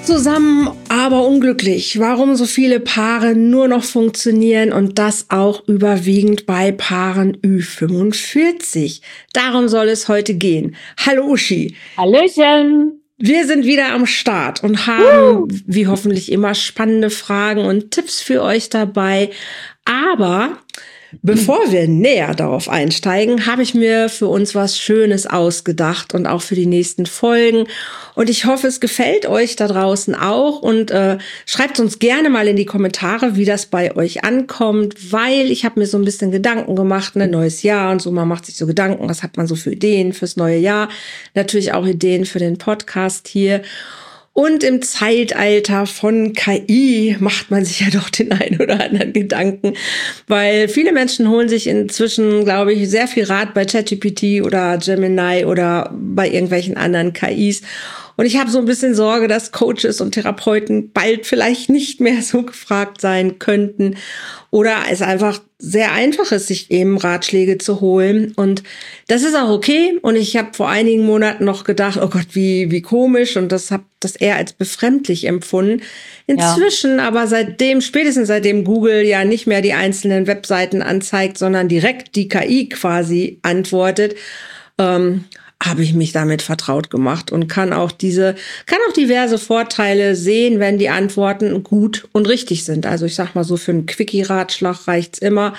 Zusammen, aber unglücklich. Warum so viele Paare nur noch funktionieren und das auch überwiegend bei Paaren Ü45. Darum soll es heute gehen. Hallo Uschi. Hallöchen. Wir sind wieder am Start und haben, wie hoffentlich immer, spannende Fragen und Tipps für euch dabei. Aber bevor wir näher darauf einsteigen, habe ich mir für uns was Schönes ausgedacht und auch für die nächsten Folgen. Und ich hoffe, es gefällt euch da draußen auch. Und schreibt uns gerne mal in die Kommentare, wie das bei euch ankommt, weil ich habe mir so ein bisschen Gedanken gemacht, ein neues Jahr und so. Man macht sich so Gedanken, was hat man so für Ideen fürs neue Jahr. Natürlich auch Ideen für den Podcast hier. Und im Zeitalter von KI macht man sich ja doch den einen oder anderen Gedanken, weil viele Menschen holen sich inzwischen, glaube ich, sehr viel Rat bei ChatGPT oder Gemini oder bei irgendwelchen anderen KIs. Und ich habe so ein bisschen Sorge, dass Coaches und Therapeuten bald vielleicht nicht mehr so gefragt sein könnten oder es einfach sehr einfach ist, sich eben Ratschläge zu holen. Und das ist auch okay. Und ich habe vor einigen Monaten noch gedacht, oh Gott, wie komisch. Und das habe das eher als befremdlich empfunden. Inzwischen aber spätestens seitdem Google ja nicht mehr die einzelnen Webseiten anzeigt, sondern direkt die KI quasi antwortet, habe ich mich damit vertraut gemacht und kann auch diverse Vorteile sehen, wenn die Antworten gut und richtig sind. Also ich sag mal so, für einen Quickie-Ratschlag reicht's immer.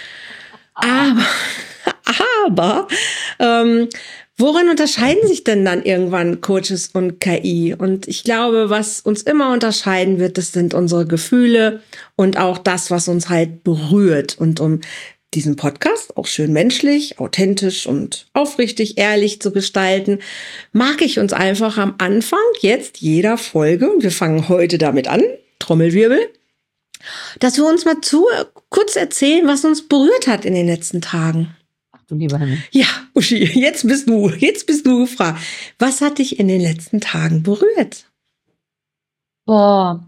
Aber worin unterscheiden sich denn dann irgendwann Coaches und KI? Und ich glaube, was uns immer unterscheiden wird, das sind unsere Gefühle und auch das, was uns halt berührt. Und um diesen Podcast auch schön menschlich, authentisch und aufrichtig ehrlich zu gestalten, mag ich uns einfach am Anfang jetzt jeder Folge, und wir fangen heute damit an, Trommelwirbel, dass wir uns mal kurz erzählen, was uns berührt hat in den letzten Tagen. Ach du lieber Himmel. Ja, Uschi, jetzt bist du gefragt. Was hat dich in den letzten Tagen berührt? Ja,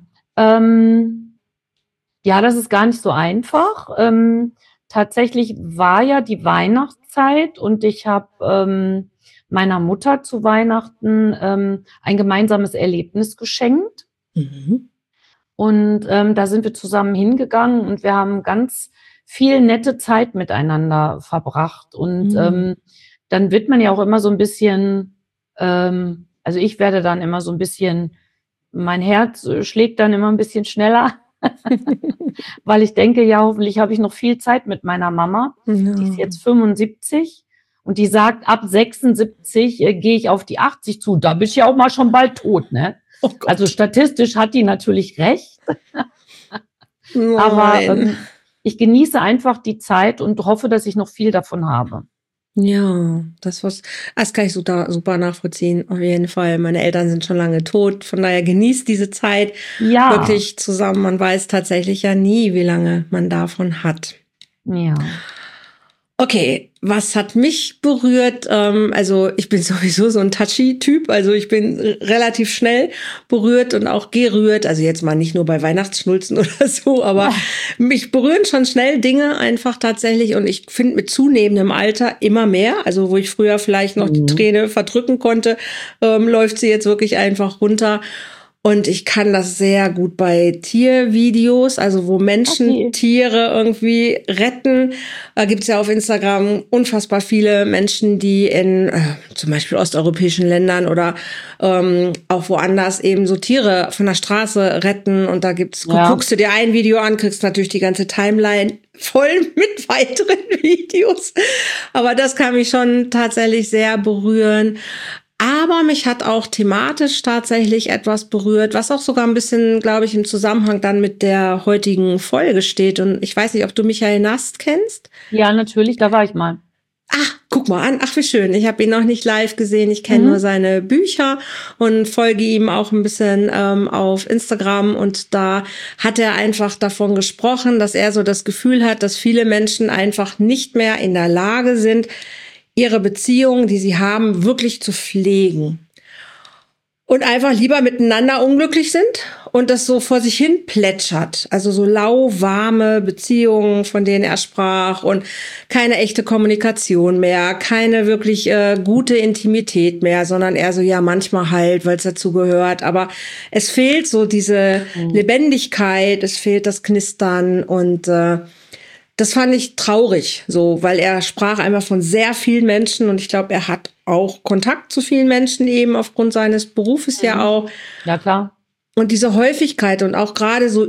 das ist gar nicht so einfach. Tatsächlich war ja die Weihnachtszeit und ich habe meiner Mutter zu Weihnachten ein gemeinsames Erlebnis geschenkt. Mhm. Und da sind wir zusammen hingegangen und wir haben ganz viel nette Zeit miteinander verbracht. Und dann wird man ja auch immer so ein bisschen, also ich werde dann immer so ein bisschen, mein Herz schlägt dann immer ein bisschen schneller. Weil ich denke, ja, hoffentlich habe ich noch viel Zeit mit meiner Mama. Ja. Die ist jetzt 75 und die sagt, ab 76 gehe ich auf die 80 zu. Da bist du ja auch mal schon bald tot, ne? Oh Gott. Also statistisch hat die natürlich recht. Nein. Aber ich genieße einfach die Zeit und hoffe, dass ich noch viel davon habe. Ja, das kann ich super nachvollziehen, auf jeden Fall. Meine Eltern sind schon lange tot, von daher genießt diese Zeit wirklich zusammen. Man weiß tatsächlich ja nie, wie lange man davon hat. Ja. Okay, was hat mich berührt? Also ich bin sowieso so ein Touchy-Typ, also ich bin relativ schnell berührt und auch gerührt. Also jetzt mal nicht nur bei Weihnachtsschnulzen oder so, aber mich berühren schon schnell Dinge einfach tatsächlich. Und ich finde mit zunehmendem Alter immer mehr. Also wo ich früher vielleicht noch die Träne verdrücken konnte, läuft sie jetzt wirklich einfach runter. Und ich kann das sehr gut bei Tiervideos, also wo Menschen Tiere irgendwie retten. Da gibt's ja auf Instagram unfassbar viele Menschen, die in zum Beispiel osteuropäischen Ländern oder auch woanders eben so Tiere von der Straße retten. Und da guckst du dir ein Video an, kriegst natürlich die ganze Timeline voll mit weiteren Videos. Aber das kann mich schon tatsächlich sehr berühren. Aber mich hat auch thematisch tatsächlich etwas berührt, was auch sogar ein bisschen, glaube ich, im Zusammenhang dann mit der heutigen Folge steht. Und ich weiß nicht, ob du Michael Nast kennst? Ja, natürlich, da war ich mal. Ach, guck mal an. Ach, wie schön. Ich habe ihn noch nicht live gesehen. Ich kenne nur seine Bücher und folge ihm auch ein bisschen auf Instagram. Und da hat er einfach davon gesprochen, dass er so das Gefühl hat, dass viele Menschen einfach nicht mehr in der Lage sind, ihre Beziehungen, die sie haben, wirklich zu pflegen. und einfach lieber miteinander unglücklich sind und das so vor sich hin plätschert. Also so lauwarme Beziehungen, von denen er sprach und keine echte Kommunikation mehr, keine wirklich gute Intimität mehr, sondern eher so, ja, manchmal halt, weil es dazu gehört. Aber es fehlt so diese Lebendigkeit, es fehlt das Knistern und das fand ich traurig, so, weil er sprach einfach von sehr vielen Menschen und ich glaube, er hat auch Kontakt zu vielen Menschen eben aufgrund seines Berufes ja auch. Ja, klar. Und diese Häufigkeit und auch gerade so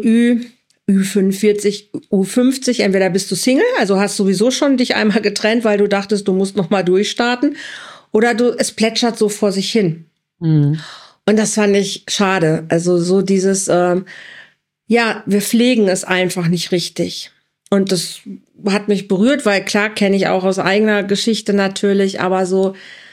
Ü45, U50, entweder bist du Single, also hast sowieso schon dich einmal getrennt, weil du dachtest, du musst noch mal durchstarten, oder es plätschert so vor sich hin. Und das fand ich schade. Also so dieses, ja, wir pflegen es einfach nicht richtig. Und das hat mich berührt, weil klar kenne ich auch aus eigener Geschichte natürlich, aber so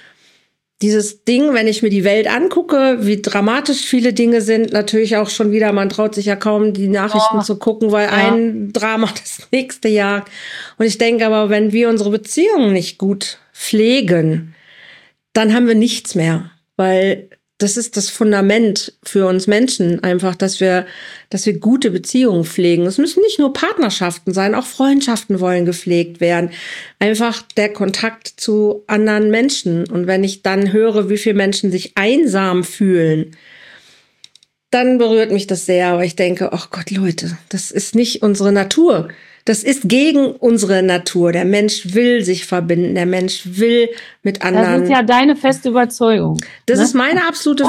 dieses Ding, wenn ich mir die Welt angucke, wie dramatisch viele Dinge sind, natürlich auch schon wieder, man traut sich ja kaum, die Nachrichten zu gucken, weil ein Drama das nächste jagt. Und ich denke aber, wenn wir unsere Beziehungen nicht gut pflegen, dann haben wir nichts mehr, weil das ist das Fundament für uns Menschen einfach, dass wir gute Beziehungen pflegen. Es müssen nicht nur Partnerschaften sein, auch Freundschaften wollen gepflegt werden. Einfach der Kontakt zu anderen Menschen. Und wenn ich dann höre, wie viele Menschen sich einsam fühlen, dann berührt mich das sehr. Aber ich denke, ach Gott, Leute, das ist nicht unsere Natur. Das ist gegen unsere Natur. Der Mensch will sich verbinden. Der Mensch will mit anderen. Das ist ja deine feste Überzeugung. Das ist meine absolute,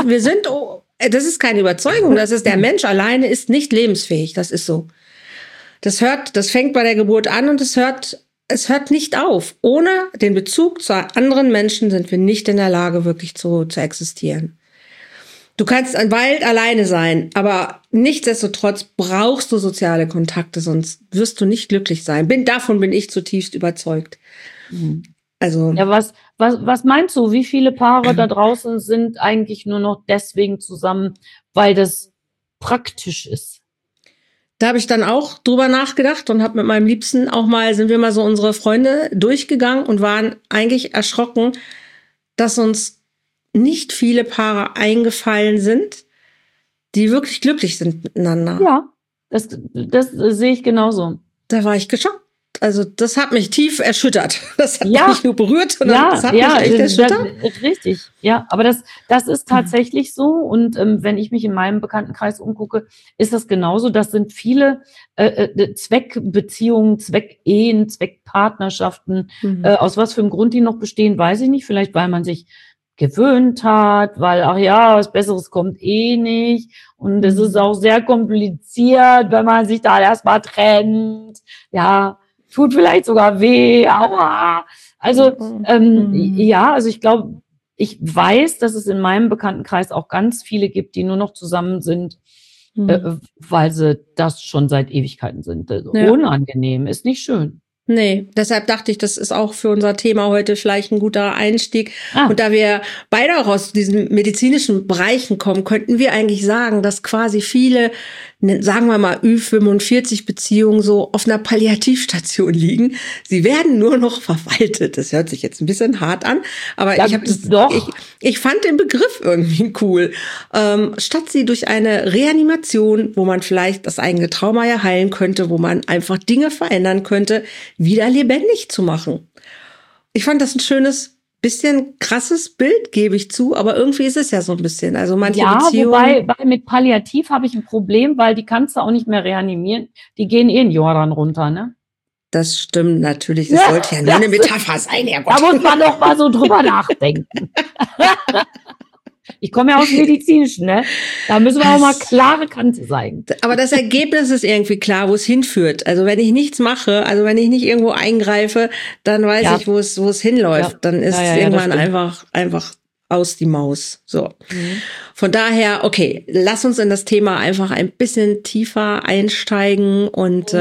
das ist keine Überzeugung. Das ist, der Mensch alleine ist nicht lebensfähig. Das ist so. Das fängt bei der Geburt an und es hört nicht auf. Ohne den Bezug zu anderen Menschen sind wir nicht in der Lage, wirklich zu existieren. Du kannst im Wald alleine sein, aber nichtsdestotrotz brauchst du soziale Kontakte, sonst wirst du nicht glücklich sein. Davon bin ich zutiefst überzeugt. Also. Ja, was meinst du? Wie viele Paare da draußen sind eigentlich nur noch deswegen zusammen, weil das praktisch ist? Da habe ich dann auch drüber nachgedacht und habe mit meinem Liebsten sind wir mal so unsere Freunde durchgegangen und waren eigentlich erschrocken, dass uns nicht viele Paare eingefallen sind, die wirklich glücklich sind miteinander. Ja, das sehe ich genauso. Da war ich geschockt. Also das hat mich tief erschüttert. Das hat mich nicht nur berührt, sondern das hat mich echt erschüttert. Richtig, ja. Aber das ist tatsächlich so. Und wenn ich mich in meinem Bekanntenkreis umgucke, ist das genauso. Das sind viele Zweckbeziehungen, Zweckehen, Zweckpartnerschaften. Aus was für einem Grund die noch bestehen, weiß ich nicht. Vielleicht, weil man sich gewöhnt hat, weil, ach ja, was Besseres kommt eh nicht. Und es ist auch sehr kompliziert, wenn man sich da erstmal trennt. Ja, tut vielleicht sogar weh, aua. Also, also ich glaube, ich weiß, dass es in meinem Bekanntenkreis auch ganz viele gibt, die nur noch zusammen sind, weil sie das schon seit Ewigkeiten sind. Unangenehm, ist nicht schön. Nee, deshalb dachte ich, das ist auch für unser Thema heute vielleicht ein guter Einstieg. Und da wir beide auch aus diesen medizinischen Bereichen kommen, könnten wir eigentlich sagen, dass quasi viele, sagen wir mal Ü45 Beziehungen so auf einer Palliativstation liegen. Sie werden nur noch verwaltet. Das hört sich jetzt ein bisschen hart an, aber ja, ich fand den Begriff irgendwie cool. Statt sie durch eine Reanimation, wo man vielleicht das eigene Trauma ja heilen könnte, wo man einfach Dinge verändern könnte, wieder lebendig zu machen. Ich fand das ein schönes, bisschen krasses Bild, gebe ich zu, aber irgendwie ist es ja so ein bisschen. Also manche Beziehungen. Wobei mit Palliativ habe ich ein Problem, weil die kannst du auch nicht mehr reanimieren. Die gehen in Jordan runter, ne? Das stimmt natürlich. Das sollte ja nur eine Metapher sein. Ja, da muss man doch mal so drüber nachdenken. Ich komme ja aus dem Medizinischen, ne? Da müssen wir auch mal klare Kante sein. Aber das Ergebnis ist irgendwie klar, wo es hinführt. Also wenn ich nichts mache, also wenn ich nicht irgendwo eingreife, dann weiß ich, wo es hinläuft. Ja. Dann ist es irgendwann einfach aus die Maus. So. Von daher, okay, lass uns in das Thema einfach ein bisschen tiefer einsteigen. Und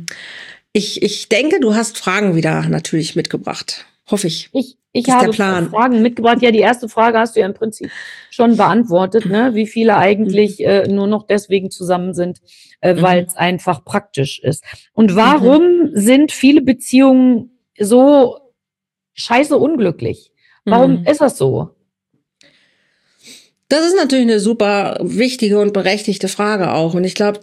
ich denke, du hast Fragen wieder natürlich mitgebracht. Hoffe ich. Ich habe Fragen mitgebracht. Ja, die erste Frage hast du ja im Prinzip schon beantwortet, ne? Wie viele eigentlich nur noch deswegen zusammen sind, weil es einfach praktisch ist. Und warum sind viele Beziehungen so scheiße unglücklich? Warum ist das so? Das ist natürlich eine super wichtige und berechtigte Frage auch. Und ich glaube,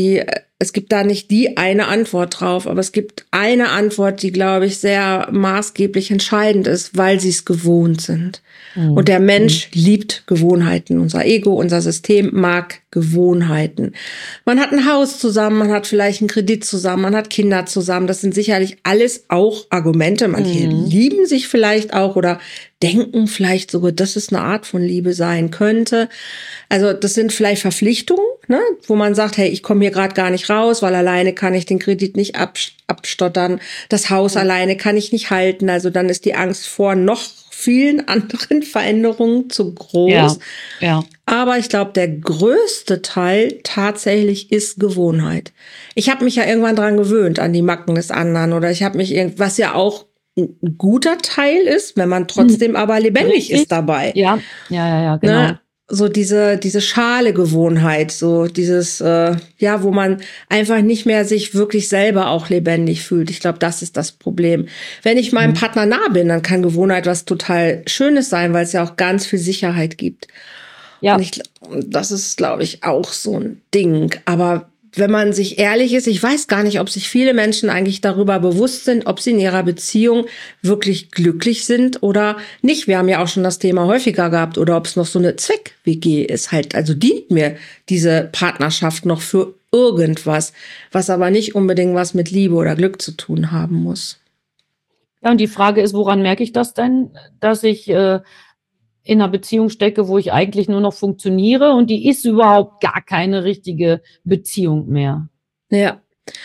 es gibt da nicht die eine Antwort drauf, aber es gibt eine Antwort, die, glaube ich, sehr maßgeblich entscheidend ist, weil sie es gewohnt sind. Und der Mensch liebt Gewohnheiten. Unser Ego, unser System mag Gewohnheiten. Man hat ein Haus zusammen, man hat vielleicht einen Kredit zusammen, man hat Kinder zusammen. Das sind sicherlich alles auch Argumente. Manche lieben sich vielleicht auch oder denken vielleicht sogar, dass es eine Art von Liebe sein könnte. Also das sind vielleicht Verpflichtungen, ne, wo man sagt, hey, ich komme hier gerade gar nicht raus, weil alleine kann ich den Kredit nicht abstottern. Das Haus alleine kann ich nicht halten. Also dann ist die Angst vor noch vielen anderen Veränderungen zu groß. Ja. Aber ich glaube, der größte Teil tatsächlich ist Gewohnheit. Ich habe mich ja irgendwann dran gewöhnt, an die Macken des anderen. Oder ich habe mich was ja auch ein guter Teil ist, wenn man trotzdem aber lebendig ist dabei. Ja, genau. Ne? So diese schale Gewohnheit, so dieses, wo man einfach nicht mehr sich wirklich selber auch lebendig fühlt. Ich glaube, das ist das Problem. Wenn ich meinem Partner nah bin, dann kann Gewohnheit was total Schönes sein, weil es ja auch ganz viel Sicherheit gibt. Ja. Und das ist, glaube ich, auch so ein Ding. Aber wenn man sich ehrlich ist, ich weiß gar nicht, ob sich viele Menschen eigentlich darüber bewusst sind, ob sie in ihrer Beziehung wirklich glücklich sind oder nicht. Wir haben ja auch schon das Thema häufiger gehabt, oder ob es noch so eine Zweck-WG ist halt. Also dient mir diese Partnerschaft noch für irgendwas, was aber nicht unbedingt was mit Liebe oder Glück zu tun haben muss. Ja, und die Frage ist, woran merke ich das denn, dass ich in einer Beziehung stecke, wo ich eigentlich nur noch funktioniere und die ist überhaupt gar keine richtige Beziehung mehr. Ja.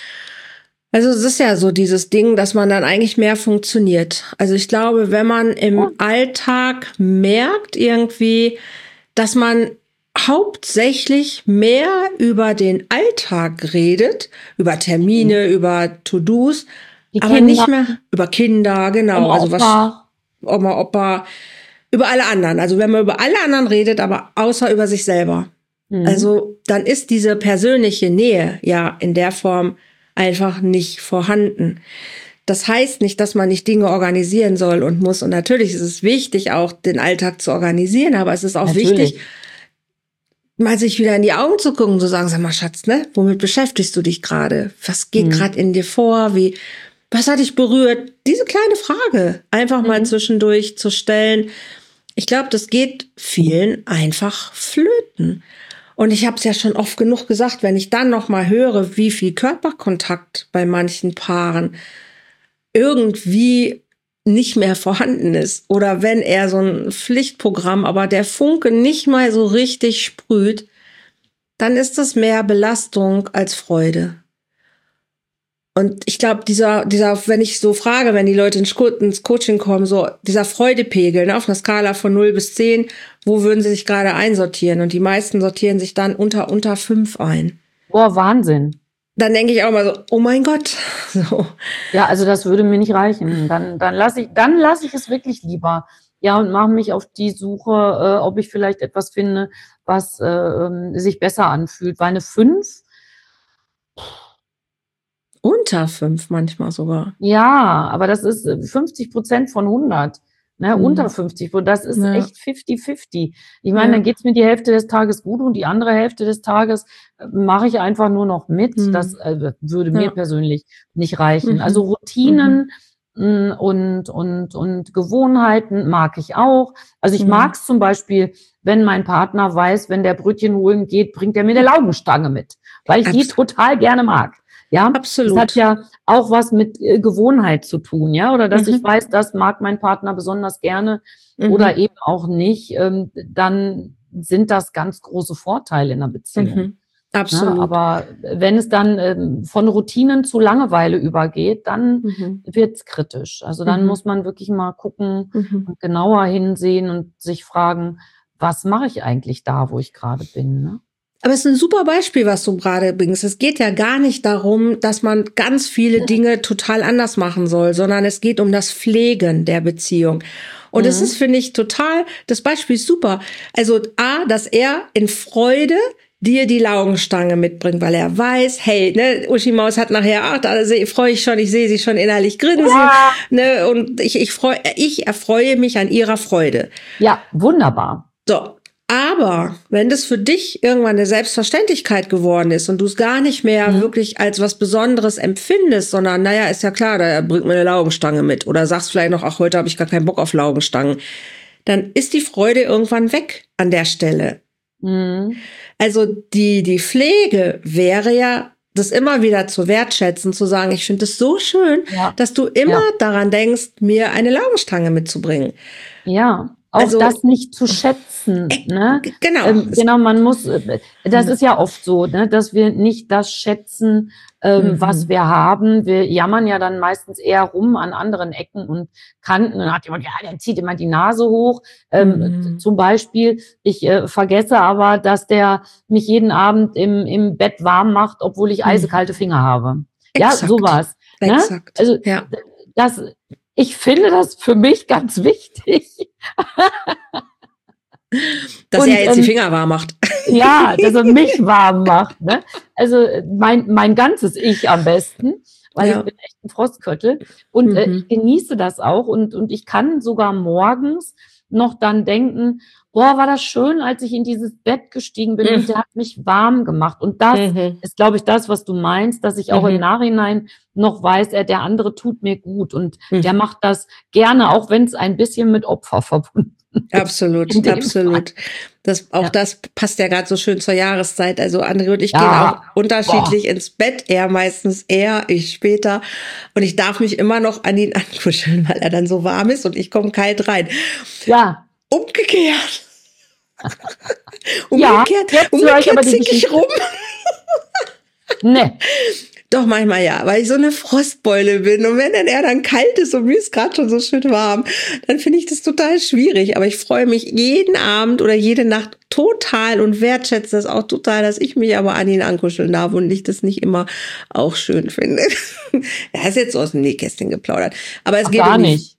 Also es ist ja so dieses Ding, dass man dann eigentlich mehr funktioniert. Also ich glaube, wenn man im Alltag merkt irgendwie, dass man hauptsächlich mehr über den Alltag redet, über Termine, über To-Dos, aber nicht mehr über Kinder, genau. Oma, also was Oma, Opa, über alle anderen. Also wenn man über alle anderen redet, aber außer über sich selber. Also dann ist diese persönliche Nähe ja in der Form einfach nicht vorhanden. Das heißt nicht, dass man nicht Dinge organisieren soll und muss. Und natürlich ist es wichtig, auch den Alltag zu organisieren, aber es ist auch wichtig, mal sich wieder in die Augen zu gucken, zu sagen, sag mal, Schatz, ne, womit beschäftigst du dich gerade? Was geht gerade in dir vor? Was hat dich berührt? Diese kleine Frage einfach mal zwischendurch zu stellen. Ich glaube, das geht vielen einfach flöten. Und ich habe es ja schon oft genug gesagt, wenn ich dann noch mal höre, wie viel Körperkontakt bei manchen Paaren irgendwie nicht mehr vorhanden ist. Oder wenn er so ein Pflichtprogramm, aber der Funke nicht mal so richtig sprüht, dann ist das mehr Belastung als Freude. Und ich glaube, dieser, wenn ich so frage, wenn die Leute ins Coaching kommen, so dieser Freudepegel, ne, auf einer Skala von 0 bis 10, wo würden sie sich gerade einsortieren? Und die meisten sortieren sich dann unter 5 ein. Boah, Wahnsinn. Dann denke ich auch mal so, oh mein Gott. So. Ja, also das würde mir nicht reichen. Dann lasse ich es wirklich lieber. Ja, und mache mich auf die Suche, ob ich vielleicht etwas finde, was sich besser anfühlt. Weil eine 5, unter 5 manchmal sogar. ja, aber das ist 50% von 100. Ne, unter 50. Und das ist echt 50-50. Ich meine, dann geht's mir die Hälfte des Tages gut und die andere Hälfte des Tages mache ich einfach nur noch mit. Das würde mir persönlich nicht reichen. Also Routinen und Gewohnheiten mag ich auch. Also ich mag es zum Beispiel, wenn mein Partner weiß, wenn der Brötchen holen geht, bringt er mir eine Laugenstange mit, weil ich die total gerne mag. Ja, absolut. Das hat ja auch was mit Gewohnheit zu tun, ja, oder dass ich weiß, das mag mein Partner besonders gerne oder eben auch nicht, dann sind das ganz große Vorteile in einer Beziehung. Absolut. Ja, aber wenn es dann von Routinen zu Langeweile übergeht, dann wird's kritisch. Also dann muss man wirklich mal gucken und genauer hinsehen und sich fragen, was mache ich eigentlich da, wo ich gerade bin, ne? Aber es ist ein super Beispiel, was du gerade bringst. Es geht ja gar nicht darum, dass man ganz viele Dinge total anders machen soll, sondern es geht um das Pflegen der Beziehung. Und es ist, finde ich, total, das Beispiel ist super. Also dass er in Freude dir die Laugenstange mitbringt, weil er weiß, hey, ne, Uschi Maus hat nachher, da freue ich schon, ich sehe sie schon innerlich grinsen, ne, und ich erfreue mich an ihrer Freude. Ja, wunderbar. So. Aber wenn das für dich irgendwann eine Selbstverständlichkeit geworden ist und du es gar nicht mehr wirklich als was Besonderes empfindest, sondern, naja, ist ja klar, da bringt mir eine Laugenstange mit oder sagst vielleicht noch, ach, heute habe ich gar keinen Bock auf Laugenstangen, dann ist die Freude irgendwann weg an der Stelle. Also die Pflege wäre ja, das immer wieder zu wertschätzen, zu sagen, ich finde es so schön, dass du immer daran denkst, mir eine Laugenstange mitzubringen. Ja, auch also, das nicht zu schätzen. Ne? Genau. Genau, man muss, das ist ja oft so, ne, dass wir nicht das schätzen, was wir haben. Wir jammern ja dann meistens eher rum an anderen Ecken und Kanten. Und dann hat jemand, ja, der zieht immer die Nase hoch. Zum Beispiel, ich vergesse aber, dass der mich jeden Abend im Bett warm macht, obwohl ich eisekalte Finger habe. Exakt. Ja, sowas. Ne? Exakt. Also ich finde das für mich ganz wichtig. Dass er jetzt die Finger warm macht. Ja, dass er mich warm macht. Ne? Also mein ganzes Ich am besten, weil ich bin echt ein Frostköttel. Und ich genieße das auch. Und ich kann sogar morgens noch dann denken, boah, war das schön, als ich in dieses Bett gestiegen bin und der hat mich warm gemacht. Und das ist, glaube ich, das, was du meinst, dass ich auch im Nachhinein noch weiß, der andere tut mir gut und der macht das gerne, auch wenn es ein bisschen mit Opfer verbunden ist. Absolut, absolut. Das passt ja gerade so schön zur Jahreszeit. Also André und ich gehen auch unterschiedlich ins Bett. Er meistens eher, ich später. Und ich darf mich immer noch an ihn ankuscheln, weil er dann so warm ist und ich komme kalt rein. Ja. Umgekehrt. Umgekehrt zick ich rum. Nee. Doch, manchmal ja, weil ich so eine Frostbeule bin. Und wenn er dann kalt ist und mir ist gerade schon so schön warm, dann finde ich das total schwierig. Aber ich freue mich jeden Abend oder jede Nacht total und wertschätze das auch total, dass ich mich aber an ihn ankuscheln darf und ich das nicht immer auch schön finde. Er ist jetzt so aus dem Nähkästchen geplaudert. Aber es geht gar nicht.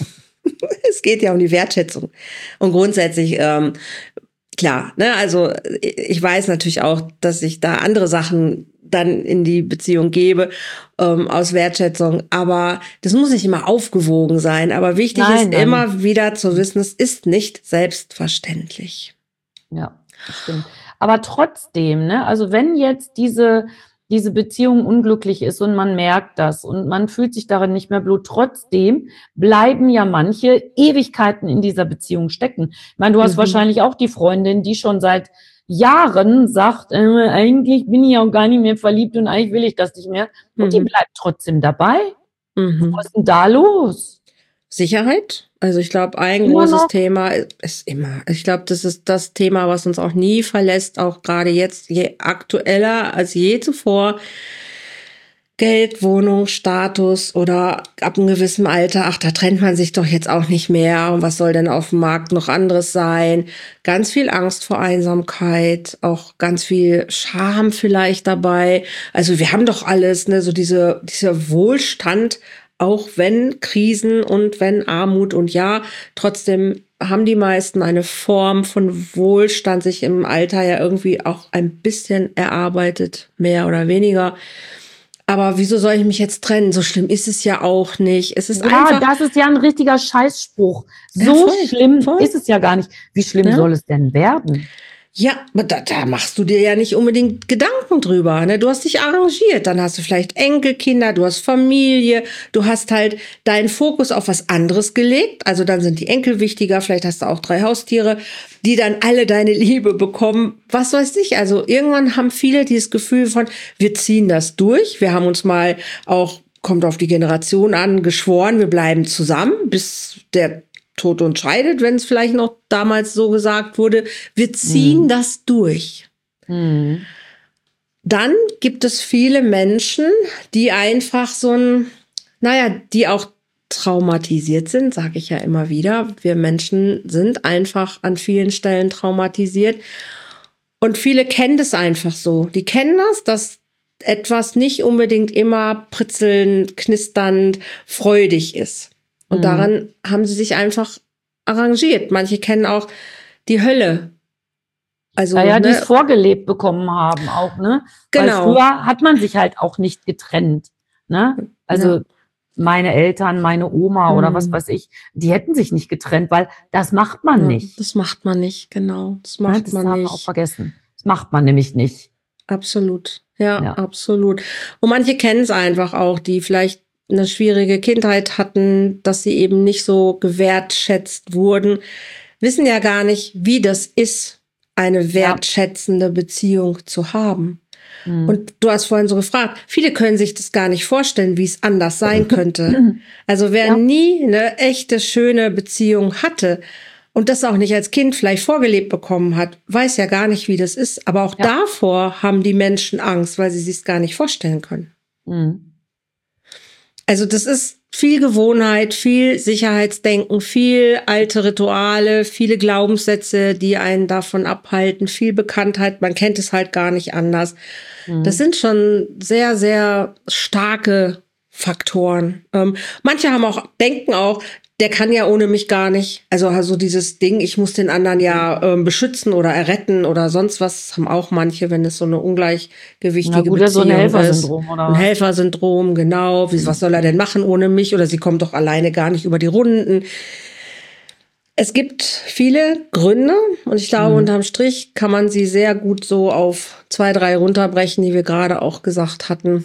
Es geht ja um die Wertschätzung. Und grundsätzlich, klar, ne, also ich weiß natürlich auch, dass ich da andere Sachen dann in die Beziehung gebe, aus Wertschätzung. Aber das muss nicht immer aufgewogen sein. Aber wichtig ist immer wieder zu wissen, es ist nicht selbstverständlich. Ja, das stimmt. Aber trotzdem, ne, also wenn jetzt diese Beziehung unglücklich ist und man merkt das und man fühlt sich darin nicht mehr wohl, trotzdem bleiben ja manche Ewigkeiten in dieser Beziehung stecken. Ich meine, du hast wahrscheinlich auch die Freundin, die schon seit Jahren sagt, eigentlich bin ich auch gar nicht mehr verliebt und eigentlich will ich das nicht mehr. Und die bleibt trotzdem dabei. Was ist denn da los? Sicherheit. Also ich glaube, ein großes Thema ist immer, ich glaube, das ist das Thema, was uns auch nie verlässt, auch gerade jetzt, je aktueller als je zuvor. Geld, Wohnung, Status oder ab einem gewissen Alter, ach, da trennt man sich doch jetzt auch nicht mehr. Und was soll denn auf dem Markt noch anderes sein? Ganz viel Angst vor Einsamkeit, auch ganz viel Scham vielleicht dabei. Also wir haben doch alles, ne, so dieser Wohlstand, auch wenn Krisen und wenn Armut und ja, trotzdem haben die meisten eine Form von Wohlstand sich im Alter ja irgendwie auch ein bisschen erarbeitet, mehr oder weniger. Aber wieso soll ich mich jetzt trennen? So schlimm ist es ja auch nicht. Es ist einfach, das ist ja ein richtiger Scheißspruch. So schlimm ist es ja gar nicht. Wie schlimm soll es denn werden? Ja, da machst du dir ja nicht unbedingt Gedanken drüber, ne? Du hast dich arrangiert, dann hast du vielleicht Enkelkinder, du hast Familie, du hast halt deinen Fokus auf was anderes gelegt, also dann sind die Enkel wichtiger, vielleicht hast du auch 3 Haustiere, die dann alle deine Liebe bekommen, was weiß ich, also irgendwann haben viele dieses Gefühl von, wir ziehen das durch, wir haben uns mal auch, kommt auf die Generation an, geschworen, wir bleiben zusammen, bis der Tod uns scheidet, wenn es vielleicht noch damals so gesagt wurde. Wir ziehen das durch. Dann gibt es viele Menschen, die einfach die auch traumatisiert sind, sage ich ja immer wieder. Wir Menschen sind einfach an vielen Stellen traumatisiert. Und viele kennen das einfach so. Die kennen das, dass etwas nicht unbedingt immer prickelnd, knisternd, freudig ist. Und daran haben sie sich einfach arrangiert. Manche kennen auch die Hölle. Also, die es vorgelebt bekommen haben auch, ne? Genau. Weil früher hat man sich halt auch nicht getrennt, ne? Also, meine Eltern, meine Oma oder was weiß ich, die hätten sich nicht getrennt, weil das macht man nicht. Das macht man nicht, genau. Das macht man haben wir auch vergessen. Das macht man nämlich nicht. Absolut. Ja, absolut. Und manche kennen es einfach auch, die vielleicht eine schwierige Kindheit hatten, dass sie eben nicht so gewertschätzt wurden, wissen ja gar nicht, wie das ist, eine wertschätzende Beziehung zu haben. Und du hast vorhin so gefragt, viele können sich das gar nicht vorstellen, wie es anders sein könnte. Also wer nie eine echte, schöne Beziehung hatte und das auch nicht als Kind vielleicht vorgelebt bekommen hat, weiß ja gar nicht, wie das ist. Aber auch davor haben die Menschen Angst, weil sie sich es gar nicht vorstellen können. Also das ist viel Gewohnheit, viel Sicherheitsdenken, viel alte Rituale, viele Glaubenssätze, die einen davon abhalten, viel Bekanntheit. Man kennt es halt gar nicht anders. Das sind schon sehr, sehr starke Faktoren. Manche denken auch, der kann ja ohne mich gar nicht. Also dieses Ding, ich muss den anderen ja beschützen oder erretten oder sonst was, haben auch manche, wenn es so eine ungleichgewichtige Beziehung so ein Helfersyndrom, oder? Ein Helfersyndrom, genau. Was soll er denn machen ohne mich? Oder sie kommt doch alleine gar nicht über die Runden. Es gibt viele Gründe und ich glaube, unterm Strich kann man sie sehr gut so auf 2, 3 runterbrechen, die wir gerade auch gesagt hatten.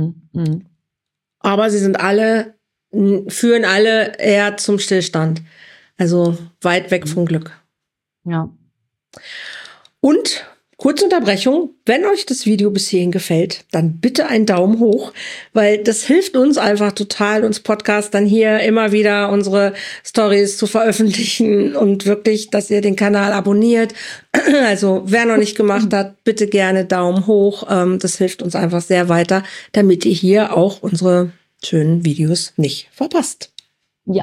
Aber sie führen alle eher zum Stillstand. Also weit weg vom Glück. Ja. Und kurze Unterbrechung, wenn euch das Video bis hierhin gefällt, dann bitte einen Daumen hoch, weil das hilft uns einfach total, uns Podcast dann hier immer wieder unsere Stories zu veröffentlichen und wirklich, dass ihr den Kanal abonniert. Also wer noch nicht gemacht hat, bitte gerne Daumen hoch. Das hilft uns einfach sehr weiter, damit ihr hier auch unsere schönen Videos nicht verpasst. Ja.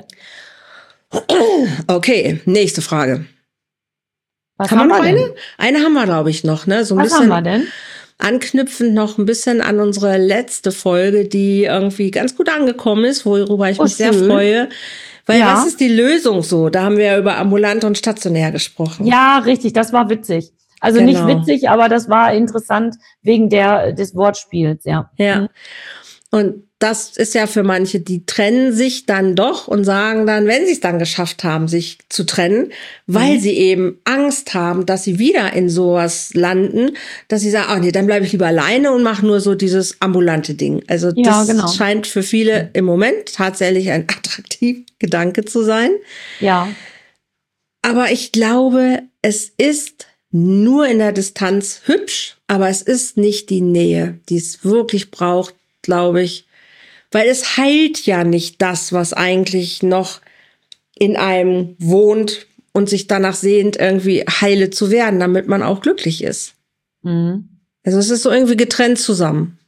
Okay, nächste Frage. Was haben wir noch denn? eine? Eine haben wir, glaube ich, noch, ne? So ein Was bisschen haben wir denn? anknüpfend noch ein bisschen an unsere letzte Folge, die irgendwie ganz gut angekommen ist, worüber ich mich sehr freue. Weil was ist die Lösung so? Da haben wir ja über ambulant und stationär gesprochen. Ja, richtig, das war witzig. Also nicht witzig, aber das war interessant wegen des Wortspiels, ja. Ja. Und das ist ja für manche, die trennen sich dann doch und sagen dann, wenn sie es dann geschafft haben, sich zu trennen, weil sie eben Angst haben, dass sie wieder in sowas landen, dass sie sagen, nee, dann bleibe ich lieber alleine und mache nur so dieses ambulante Ding. Also das scheint für viele im Moment tatsächlich ein attraktiver Gedanke zu sein. Ja. Aber ich glaube, es ist nur in der Distanz hübsch, aber es ist nicht die Nähe, die es wirklich braucht, glaube ich. Weil es heilt ja nicht das, was eigentlich noch in einem wohnt und sich danach sehnt, irgendwie heile zu werden, damit man auch glücklich ist. Also es ist so irgendwie getrennt zusammen.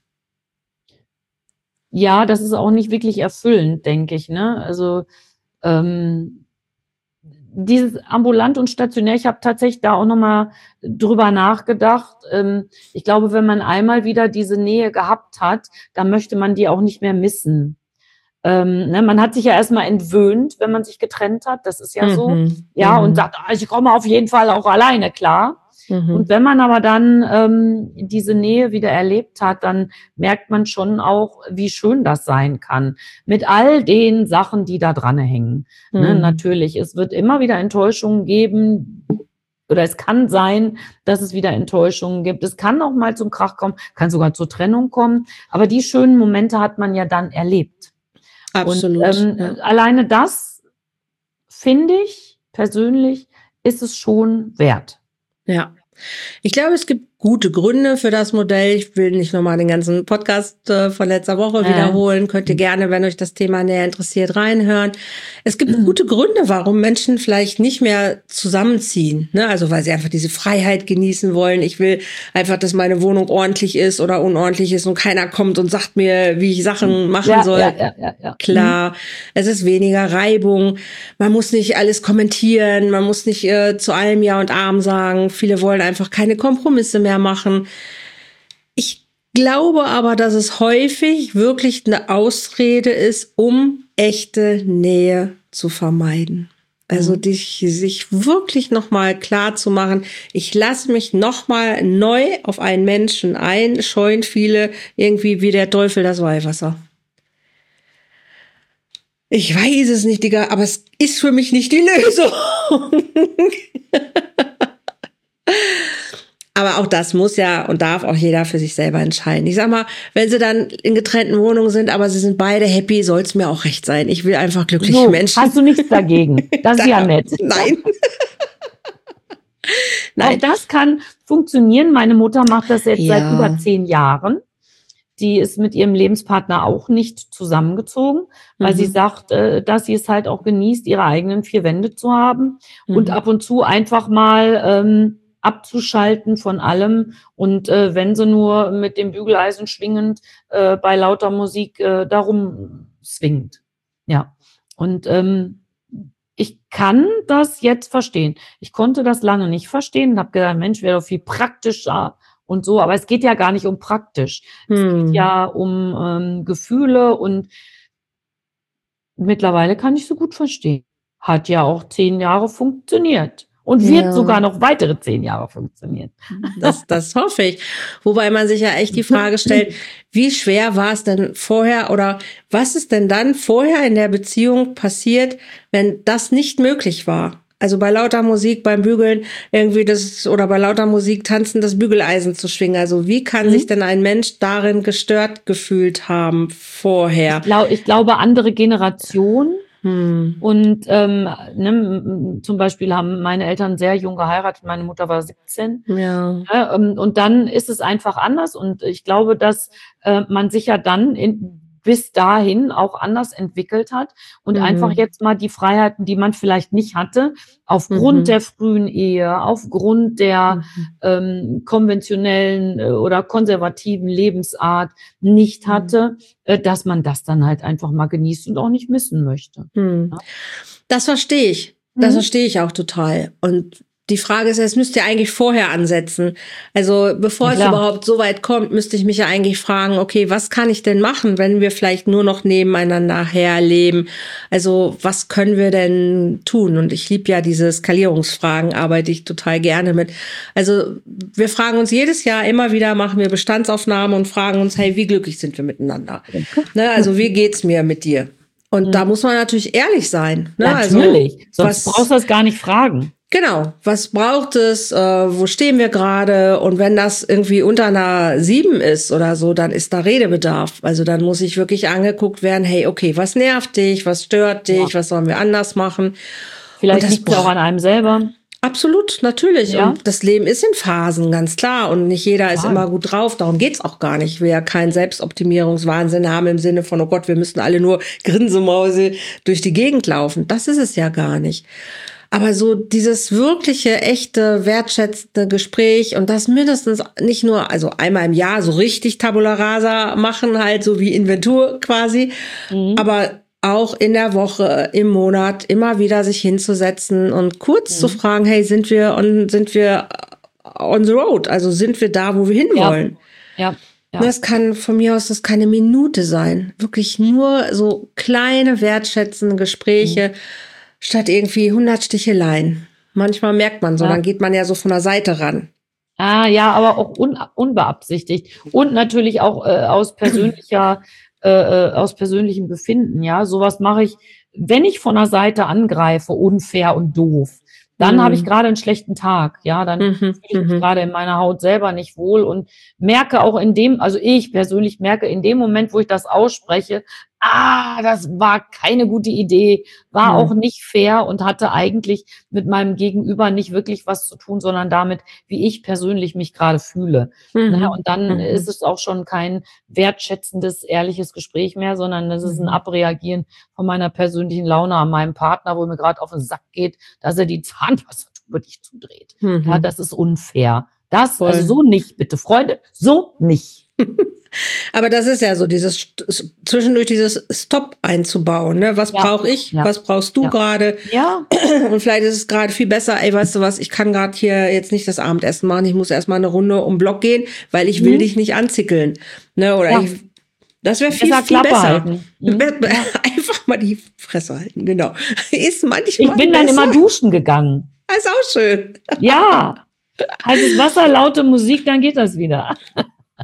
Ja, das ist auch nicht wirklich erfüllend, denke ich, ne? Also dieses ambulant und stationär, ich habe tatsächlich da auch nochmal drüber nachgedacht. Ich glaube, wenn man einmal wieder diese Nähe gehabt hat, dann möchte man die auch nicht mehr missen. Man hat sich ja erstmal entwöhnt, wenn man sich getrennt hat. Das ist ja so. Ja, und sagt, ich komme auf jeden Fall auch alleine klar. Und wenn man aber dann diese Nähe wieder erlebt hat, dann merkt man schon auch, wie schön das sein kann. Mit all den Sachen, die da dran hängen. Ne, natürlich, es wird immer wieder Enttäuschungen geben. Oder es kann sein, dass es wieder Enttäuschungen gibt. Es kann auch mal zum Krach kommen, kann sogar zur Trennung kommen. Aber die schönen Momente hat man ja dann erlebt. Absolut. Und alleine das, finde ich persönlich, ist es schon wert. Ja. Ich glaube, es gibt gute Gründe für das Modell. Ich will nicht nochmal den ganzen Podcast von letzter Woche wiederholen. Könnt ihr gerne, wenn euch das Thema näher interessiert, reinhören. Es gibt gute Gründe, warum Menschen vielleicht nicht mehr zusammenziehen. Ne? Also weil sie einfach diese Freiheit genießen wollen. Ich will einfach, dass meine Wohnung ordentlich ist oder unordentlich ist und keiner kommt und sagt mir, wie ich Sachen machen soll. Ja. Klar, es ist weniger Reibung. Man muss nicht alles kommentieren. Man muss nicht zu allem Ja und Amen sagen. Viele wollen einfach keine Kompromisse mehr machen. Ich glaube aber, dass es häufig wirklich eine Ausrede ist, um echte Nähe zu vermeiden. Also sich wirklich nochmal klar zu machen, ich lasse mich nochmal neu auf einen Menschen ein, scheuen viele irgendwie wie der Teufel das Weihwasser. Ich weiß es nicht, Digga, aber es ist für mich nicht die Lösung. Aber auch das muss ja und darf auch jeder für sich selber entscheiden. Ich sag mal, wenn sie dann in getrennten Wohnungen sind, aber sie sind beide happy, soll es mir auch recht sein. Ich will einfach glückliche Menschen. Hast du nichts dagegen? Das ist ja nett. Nein. Auch das kann funktionieren. Meine Mutter macht das jetzt seit über 10 Jahren. Die ist mit ihrem Lebenspartner auch nicht zusammengezogen, weil sie sagt, dass sie es halt auch genießt, ihre eigenen 4 Wände zu haben und ab und zu einfach mal abzuschalten von allem und wenn sie nur mit dem Bügeleisen schwingend bei lauter Musik darum swingt. Ja, und ich kann das jetzt verstehen. Ich konnte das lange nicht verstehen und habe gedacht, Mensch, wäre doch viel praktischer und so. Aber es geht ja gar nicht um praktisch. Es geht ja um Gefühle und mittlerweile kann ich so gut verstehen. Hat ja auch 10 Jahre funktioniert. Und wird sogar noch weitere 10 Jahre funktionieren. Das hoffe ich. Wobei man sich ja echt die Frage stellt, wie schwer war es denn vorher oder was ist denn dann vorher in der Beziehung passiert, wenn das nicht möglich war? Also bei lauter Musik, beim Bügeln irgendwie oder bei lauter Musik tanzen, das Bügeleisen zu schwingen. Also wie kann sich denn ein Mensch darin gestört gefühlt haben vorher? Ich glaube, andere Generationen. Und zum Beispiel haben meine Eltern sehr jung geheiratet, meine Mutter war 17. Ja. Und dann ist es einfach anders und ich glaube, dass man sich ja dann bis dahin auch anders entwickelt hat und einfach jetzt mal die Freiheiten, die man vielleicht nicht hatte, aufgrund der frühen Ehe, aufgrund der konventionellen oder konservativen Lebensart nicht hatte, dass man das dann halt einfach mal genießt und auch nicht missen möchte. Ja? Das verstehe ich. Das verstehe ich auch total. Und die Frage ist, es müsste ja eigentlich vorher ansetzen. Also bevor es überhaupt so weit kommt, müsste ich mich ja eigentlich fragen, okay, was kann ich denn machen, wenn wir vielleicht nur noch nebeneinander herleben? Also was können wir denn tun? Und ich liebe ja diese Skalierungsfragen, arbeite ich total gerne mit. Also wir fragen uns jedes Jahr immer wieder, machen wir Bestandsaufnahmen und fragen uns, hey, wie glücklich sind wir miteinander? Ne, also wie geht's mir mit dir? Und da muss man natürlich ehrlich sein. Ne? Natürlich, also, sonst brauchst du das gar nicht fragen. Genau, was braucht es, wo stehen wir gerade und wenn das irgendwie unter einer 7 ist oder so, dann ist da Redebedarf. Also dann muss ich wirklich angeguckt werden, hey, okay, was nervt dich, was stört dich, was sollen wir anders machen? Vielleicht liegt es auch an einem selber. Absolut, natürlich. Ja. Und das Leben ist in Phasen, ganz klar. Und nicht jeder ist immer gut drauf. Darum geht's auch gar nicht. Ich will ja keinen Selbstoptimierungswahnsinn haben im Sinne von, oh Gott, wir müssen alle nur Grinsemause durch die Gegend laufen. Das ist es ja gar nicht. Aber so dieses wirkliche, echte, wertschätzende Gespräch und das mindestens nicht nur, also einmal im Jahr so richtig Tabula Rasa machen, halt so wie Inventur quasi, aber auch in der Woche, im Monat immer wieder sich hinzusetzen und kurz zu fragen, hey, sind wir on the road? Also sind wir da, wo wir hinwollen? Ja. Das kann von mir aus, das kann eine Minute sein. Wirklich nur so kleine, wertschätzende Gespräche, statt irgendwie 100 Sticheleien. Manchmal merkt man so, dann geht man ja so von der Seite ran. Ja, aber auch unbeabsichtigt. Und natürlich auch aus persönlichem Befinden, ja. Sowas mache ich, wenn ich von der Seite angreife, unfair und doof. Dann habe ich gerade einen schlechten Tag, ja, dann fühle ich mich gerade in meiner Haut selber nicht wohl und merke auch ich persönlich merke in dem Moment, wo ich das ausspreche, das war keine gute Idee, war auch nicht fair und hatte eigentlich mit meinem Gegenüber nicht wirklich was zu tun, sondern damit, wie ich persönlich mich gerade fühle. Und dann ist es auch schon kein wertschätzendes, ehrliches Gespräch mehr, sondern das ist ein Abreagieren von meiner persönlichen Laune an meinem Partner, wo mir gerade auf den Sack geht, dass er die Zahnpasta nicht zudreht. Ja, das ist unfair. Also so nicht, bitte, Freunde, so nicht. Aber das ist ja so, zwischendurch dieses Stop einzubauen, ne? Was brauche ich? Ja. Was brauchst du gerade? Ja. Und vielleicht ist es gerade viel besser, ey, weißt du was, ich kann gerade hier jetzt nicht das Abendessen machen, ich muss erstmal eine Runde um den Block gehen, weil ich will dich nicht anzickeln. Ne? Oder das wäre viel besser. Halten. Einfach mal die Fresse halten, genau. Ist manchmal Ich bin dann immer duschen gegangen. Das ist auch schön. Ja. Heißes Wasser, laute Musik, dann geht das wieder.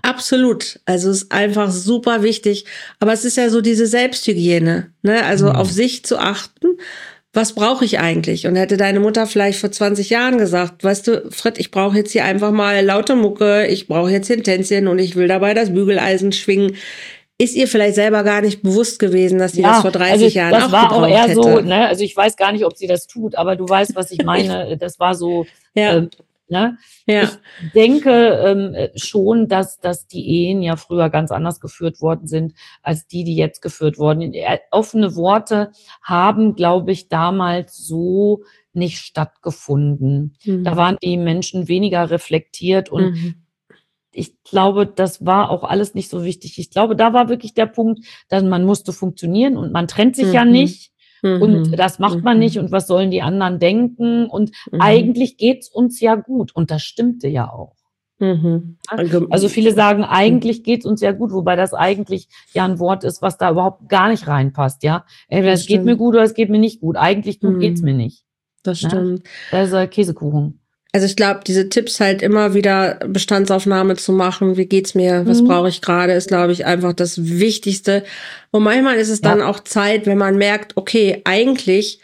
absolut. Also es ist einfach super wichtig. Aber es ist ja so diese Selbsthygiene, ne? Also auf sich zu achten. Was brauche ich eigentlich? Und hätte deine Mutter vielleicht vor 20 Jahren gesagt, weißt du, Fred, ich brauche jetzt hier einfach mal laute Mucke, ich brauche jetzt hier ein Tänzchen und ich will dabei das Bügeleisen schwingen, ist ihr vielleicht selber gar nicht bewusst gewesen, dass sie das vor 30 Jahren auch gebraucht hätte. Das war auch eher so, ne? Also ich weiß gar nicht, ob sie das tut, aber du weißt, was ich meine. Das war so, ne? Ja. Ich denke schon, dass die Ehen ja früher ganz anders geführt worden sind, als die jetzt geführt wurden. Offene Worte haben, glaube ich, damals so nicht stattgefunden. Da waren die Menschen weniger reflektiert und ich glaube, das war auch alles nicht so wichtig. Ich glaube, da war wirklich der Punkt, dass man musste funktionieren und man trennt sich ja nicht. Und das macht man nicht. Und was sollen die anderen denken? Und eigentlich geht's uns ja gut. Und das stimmte ja auch. Also viele sagen, eigentlich geht's uns ja gut, wobei das eigentlich ja ein Wort ist, was da überhaupt gar nicht reinpasst. Ja, entweder es geht mir gut oder es geht mir nicht gut. Eigentlich gut geht's mir nicht. Das stimmt. Das ist Käsekuchen. Also ich glaube, diese Tipps halt immer wieder Bestandsaufnahme zu machen, wie geht's mir, was brauche ich gerade, ist, glaube ich, einfach das Wichtigste. Und manchmal ist es dann auch Zeit, wenn man merkt, okay, eigentlich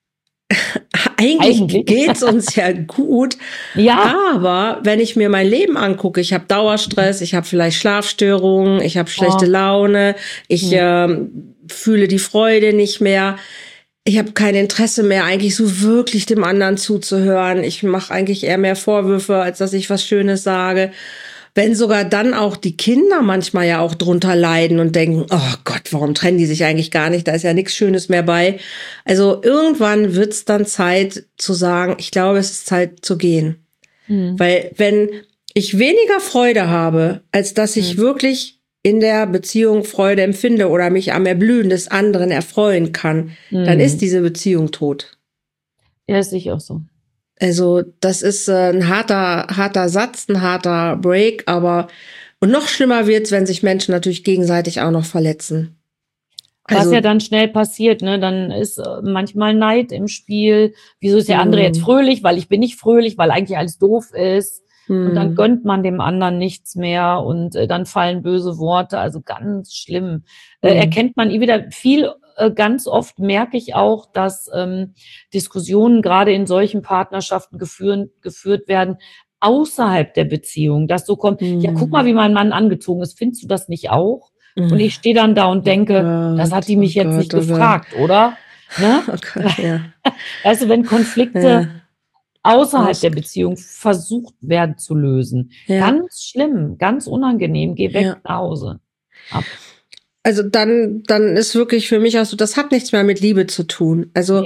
geht's uns ja gut. Ja. Aber wenn ich mir mein Leben angucke, ich habe Dauerstress, ich habe vielleicht Schlafstörungen, ich habe schlechte Laune, ich fühle die Freude nicht mehr. Ich habe kein Interesse mehr, eigentlich so wirklich dem anderen zuzuhören. Ich mache eigentlich eher mehr Vorwürfe, als dass ich was Schönes sage. Wenn sogar dann auch die Kinder manchmal ja auch drunter leiden und denken, oh Gott, warum trennen die sich eigentlich gar nicht? Da ist ja nichts Schönes mehr bei. Also irgendwann wird's dann Zeit zu sagen, ich glaube, es ist Zeit zu gehen. Weil wenn ich weniger Freude habe, als dass ich wirklich in der Beziehung Freude empfinde oder mich am Erblühen des anderen erfreuen kann, dann ist diese Beziehung tot. Ja, das sehe ich auch so. Also das ist ein harter Satz, ein harter Break, und noch schlimmer wird's, wenn sich Menschen natürlich gegenseitig auch noch verletzen. Was ja dann schnell passiert, ne? Dann ist manchmal Neid im Spiel. Wieso ist der andere jetzt fröhlich? Weil ich bin nicht fröhlich, weil eigentlich alles doof ist. Und dann gönnt man dem anderen nichts mehr und dann fallen böse Worte, also ganz schlimm. Erkennt man wieder ganz oft merke ich auch, dass Diskussionen gerade in solchen Partnerschaften geführt werden, außerhalb der Beziehung, dass so kommt, ja, guck mal, wie mein Mann angezogen ist, findest du das nicht auch? Und ich stehe dann da und denke, das hat die mich jetzt nicht gefragt, oder? Ne? Ja. Weißt du, wenn Konflikte außerhalb der Beziehung versucht werden zu lösen. Ganz schlimm, ganz unangenehm, geh weg nach Hause. Also dann ist wirklich für mich auch so, das hat nichts mehr mit Liebe zu tun. Also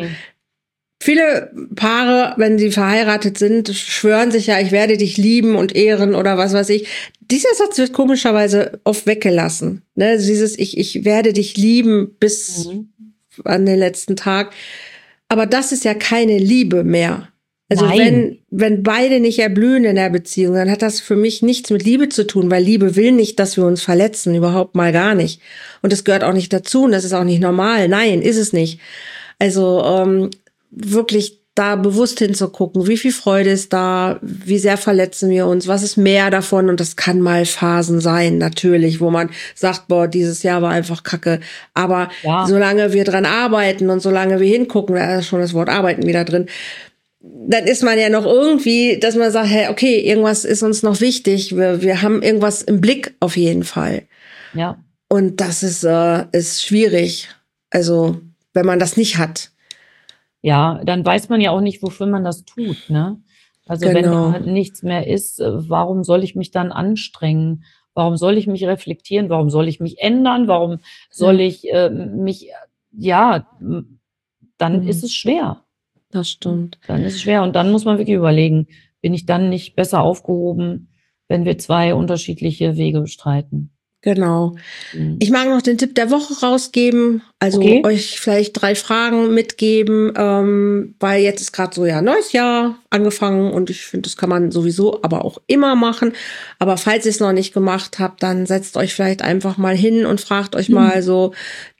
viele Paare, wenn sie verheiratet sind, schwören sich ja, ich werde dich lieben und ehren oder was weiß ich. Dieser Satz wird komischerweise oft weggelassen. Ne? Dieses ich werde dich lieben bis an den letzten Tag. Aber das ist ja keine Liebe mehr. Also wenn beide nicht erblühen in der Beziehung, dann hat das für mich nichts mit Liebe zu tun, weil Liebe will nicht, dass wir uns verletzen, überhaupt mal gar nicht. Und das gehört auch nicht dazu und das ist auch nicht normal. Nein, ist es nicht. Also wirklich da bewusst hinzugucken, wie viel Freude ist da, wie sehr verletzen wir uns, was ist mehr davon, und das kann mal Phasen sein, natürlich, wo man sagt, boah, dieses Jahr war einfach Kacke, aber solange wir dran arbeiten und solange wir hingucken, da ist schon das Wort arbeiten wieder drin, dann ist man ja noch irgendwie, dass man sagt, hey, okay, irgendwas ist uns noch wichtig, wir haben irgendwas im Blick auf jeden Fall. Ja. Und das ist schwierig, also wenn man das nicht hat. Ja, dann weiß man ja auch nicht, wofür man das tut, ne? Also wenn da nichts mehr ist, warum soll ich mich dann anstrengen? Warum soll ich mich reflektieren? Warum soll ich mich ändern? Warum soll ich mich, dann ist es schwer. Das stimmt. Dann ist es schwer und dann muss man wirklich überlegen, bin ich dann nicht besser aufgehoben, wenn wir zwei unterschiedliche Wege bestreiten? Genau. Ich mag noch den Tipp der Woche rausgeben, also euch vielleicht 3 Fragen mitgeben, weil jetzt ist gerade so neues Jahr angefangen und ich finde, das kann man sowieso aber auch immer machen. Aber falls ihr es noch nicht gemacht habt, dann setzt euch vielleicht einfach mal hin und fragt euch mal so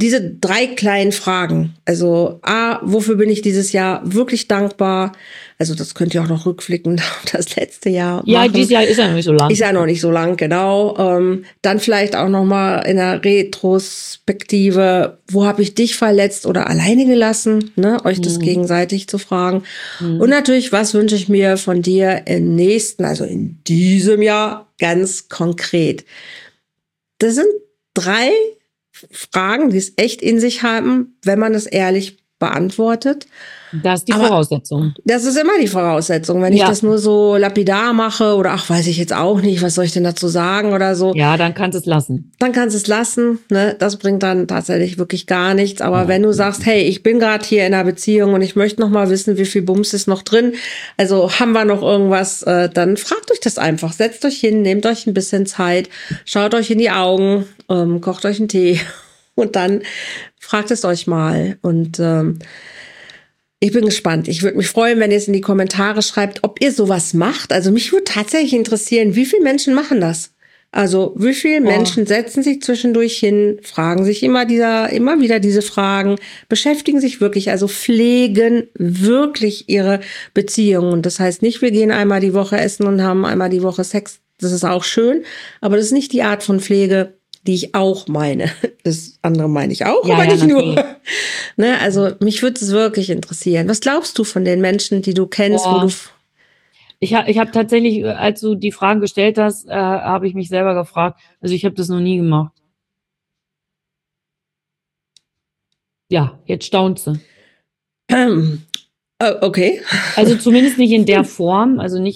diese 3 kleinen Fragen. Also wofür bin ich dieses Jahr wirklich dankbar? Also das könnt ihr auch noch rückblickend auf das letzte Jahr machen. Ja, dieses Jahr ist ja noch nicht so lang. Ist ja noch nicht so lang, genau. Dann vielleicht auch noch mal in der Retrospektive, wo habe ich dich verletzt oder alleine gelassen? Ne? Euch das gegenseitig zu fragen. Und natürlich, was wünsche ich mir von dir im nächsten, also in diesem Jahr ganz konkret? Das sind 3 Fragen, die es echt in sich haben, wenn man es ehrlich beantwortet. Das ist die Voraussetzung. Das ist immer die Voraussetzung. Wenn ich das nur so lapidar mache oder weiß ich jetzt auch nicht, was soll ich denn dazu sagen oder so. Ja, dann kannst du es lassen. Dann kannst du es lassen. Ne? Das bringt dann tatsächlich wirklich gar nichts. Aber wenn du sagst, hey, ich bin gerade hier in einer Beziehung und ich möchte noch mal wissen, wie viel Bums ist noch drin, also haben wir noch irgendwas, dann fragt euch das einfach. Setzt euch hin, nehmt euch ein bisschen Zeit, schaut euch in die Augen, kocht euch einen Tee und dann fragt es euch mal. Und ich bin gespannt. Ich würde mich freuen, wenn ihr es in die Kommentare schreibt, ob ihr sowas macht. Also mich würde tatsächlich interessieren, wie viele Menschen machen das? Also wie viele Menschen setzen sich zwischendurch hin, fragen sich immer wieder diese Fragen, beschäftigen sich wirklich, also pflegen wirklich ihre Beziehungen. Und das heißt nicht, wir gehen einmal die Woche essen und haben einmal die Woche Sex. Das ist auch schön, aber das ist nicht die Art von Pflege, die ich auch meine. Das andere meine ich auch, aber nicht nur. Ne, also mich würde es wirklich interessieren. Was glaubst du von den Menschen, die du kennst, wo du... Ich hab tatsächlich, als du die Fragen gestellt hast, habe ich mich selber gefragt. Also ich habe das noch nie gemacht. Ja, jetzt staunst du. Okay. Also zumindest nicht in der Form,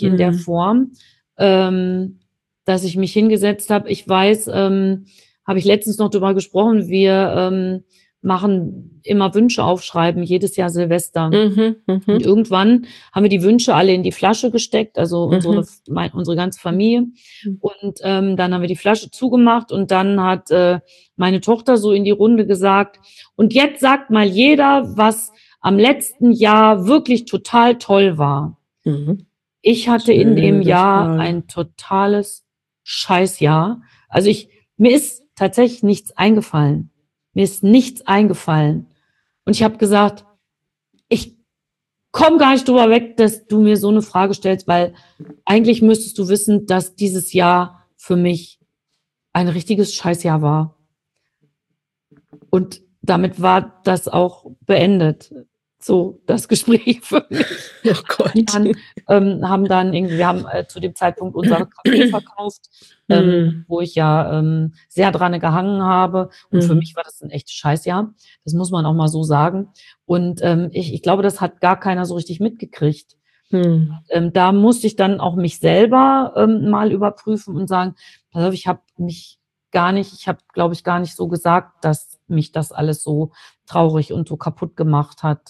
dass ich mich hingesetzt habe. Ich weiß, habe ich letztens noch drüber gesprochen, wir machen immer Wünsche aufschreiben, jedes Jahr Silvester. Und irgendwann haben wir die Wünsche alle in die Flasche gesteckt, also unsere ganze Familie. Und dann haben wir die Flasche zugemacht und dann hat meine Tochter so in die Runde gesagt, und jetzt sagt mal jeder, was am letzten Jahr wirklich total toll war. Ich hatte in dem Jahr ein totales Scheißjahr. Also mir ist tatsächlich nichts eingefallen. Mir ist nichts eingefallen. Und ich habe gesagt, ich komme gar nicht drüber weg, dass du mir so eine Frage stellst, weil eigentlich müsstest du wissen, dass dieses Jahr für mich ein richtiges Scheißjahr war. Und damit war das auch beendet. So, das Gespräch für mich. Oh Gott. Haben dann irgendwie, wir haben zu dem Zeitpunkt unser Café verkauft, wo ich ja sehr dran gehangen habe. Und für mich war das ein echtes Scheißjahr. Das muss man auch mal so sagen. Und ich glaube, das hat gar keiner so richtig mitgekriegt. Da musste ich dann auch mich selber mal überprüfen und sagen, pass auf, ich habe, glaube ich, gar nicht so gesagt, dass mich das alles so traurig und so kaputt gemacht hat.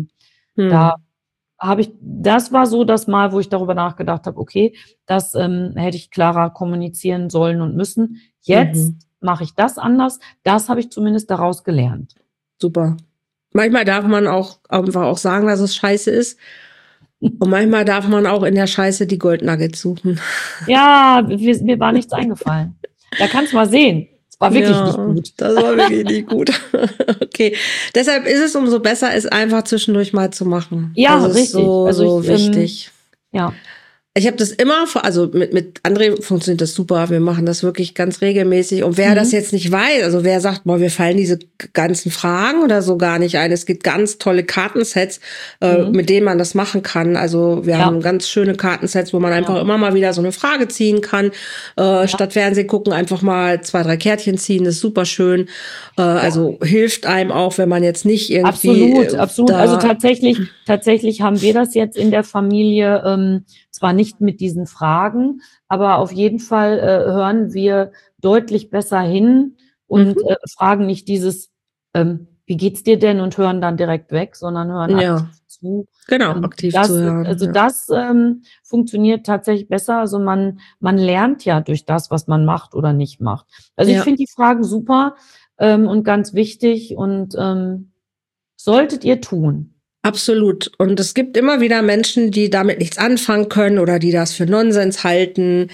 Das war so das Mal, wo ich darüber nachgedacht habe, okay, das hätte ich klarer kommunizieren sollen und müssen. Jetzt mache ich das anders. Das habe ich zumindest daraus gelernt. Super. Manchmal darf man auch einfach auch sagen, dass es scheiße ist. Und manchmal darf man auch in der Scheiße die Goldnuggets suchen. Ja, mir war nichts eingefallen. Da kannst du mal sehen. Es war wirklich nicht gut. Das war wirklich nicht gut. Okay. Deshalb ist es umso besser, es einfach zwischendurch mal zu machen. Ja, das richtig. Ist so wichtig. Ja. Ich habe das immer, also mit André funktioniert das super. Wir machen das wirklich ganz regelmäßig. Und wer das jetzt nicht weiß, also wer sagt, boah, wir fallen diese ganzen Fragen oder so gar nicht ein. Es gibt ganz tolle Kartensets, mit denen man das machen kann. Also wir haben ganz schöne Kartensets, wo man einfach immer mal wieder so eine Frage ziehen kann. Statt Fernsehen gucken, einfach mal 2, 3 Kärtchen ziehen. Das ist super schön. Also hilft einem auch, wenn man jetzt nicht irgendwie... Absolut. Also tatsächlich haben wir das jetzt in der Familie, zwar nicht mit diesen Fragen, aber auf jeden Fall hören wir deutlich besser hin und fragen nicht dieses, wie geht's dir denn, und hören dann direkt weg, sondern hören aktiv zu. Genau, aktiv zu hören. Also das funktioniert tatsächlich besser. Also man lernt ja durch das, was man macht oder nicht macht. Also ich finde die Fragen super und ganz wichtig und solltet ihr tun. Absolut. Und es gibt immer wieder Menschen, die damit nichts anfangen können oder die das für Nonsens halten.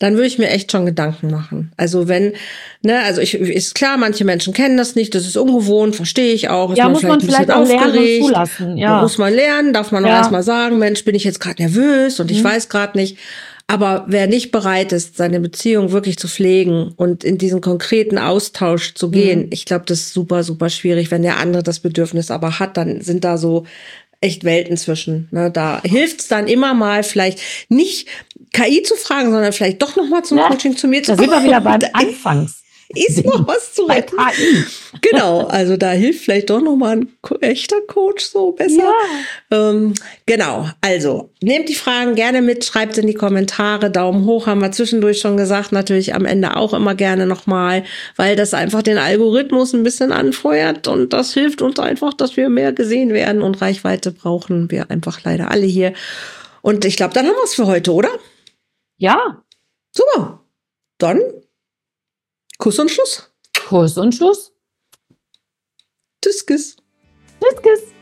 dann würde ich mir echt schon Gedanken machen. Also wenn, ne, also ist klar, manche Menschen kennen das nicht, das ist ungewohnt, verstehe ich auch. Ist Ja, muss man vielleicht auch lernen und zulassen. Ja. Muss man lernen, darf man auch erstmal sagen, Mensch, bin ich jetzt gerade nervös und ich weiß gerade nicht. Aber wer nicht bereit ist, seine Beziehung wirklich zu pflegen und in diesen konkreten Austausch zu gehen, ich glaube, das ist super, super schwierig. Wenn der andere das Bedürfnis aber hat, dann sind da so echt Welten zwischen. Ne? Da hilft es dann immer mal vielleicht nicht KI zu fragen, sondern vielleicht doch noch mal zum Coaching zu mir zu kommen. Da sind wir wieder beim Anfangs. Ist noch was zu retten. Genau, also da hilft vielleicht doch noch mal ein echter Coach so besser. Ja. Genau, also nehmt die Fragen gerne mit, schreibt in die Kommentare, Daumen hoch haben wir zwischendurch schon gesagt, natürlich am Ende auch immer gerne noch mal, weil das einfach den Algorithmus ein bisschen anfeuert und das hilft uns einfach, dass wir mehr gesehen werden und Reichweite brauchen wir einfach leider alle hier. Und ich glaube, dann haben wir es für heute, oder? Ja. Super, dann Kuss und Schluss. Kuss und Schluss. Tschüss. Tschüss.